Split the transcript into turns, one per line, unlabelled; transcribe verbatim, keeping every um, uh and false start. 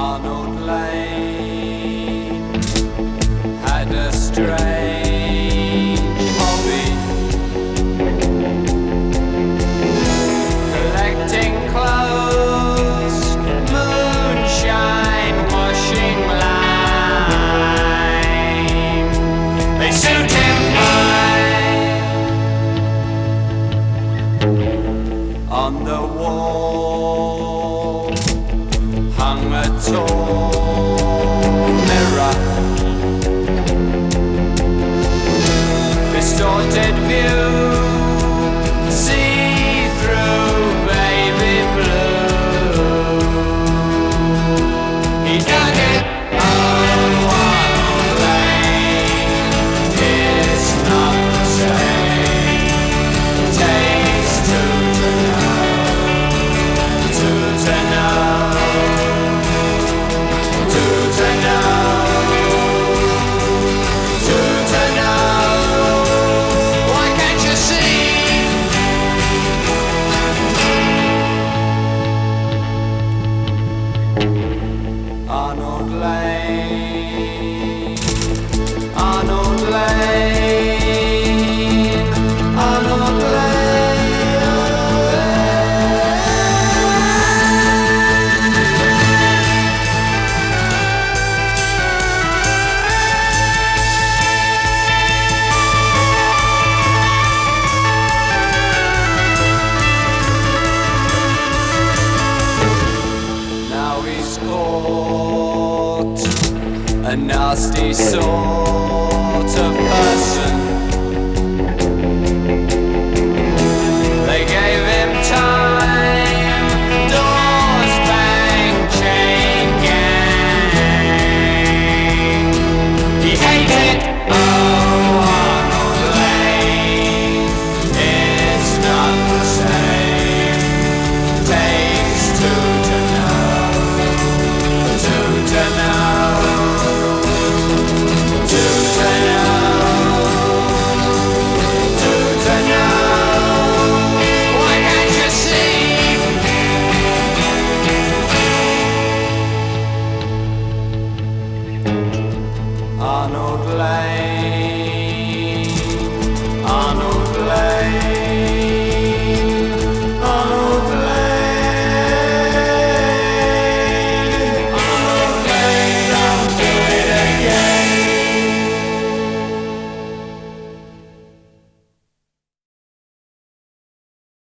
Arnold Lane had a strange hobby, collecting clothes, moonshine, washing lime. They suit him fine. On the wall hung a tall mirror, distorted view, see through baby blue. He dug it on one lane. It's not the same. Takes two to know, two to know. Arnold Lane, Arnold Lane, Arnold Lane, Arnold Lane. Now he's caught, a nasty sort of person.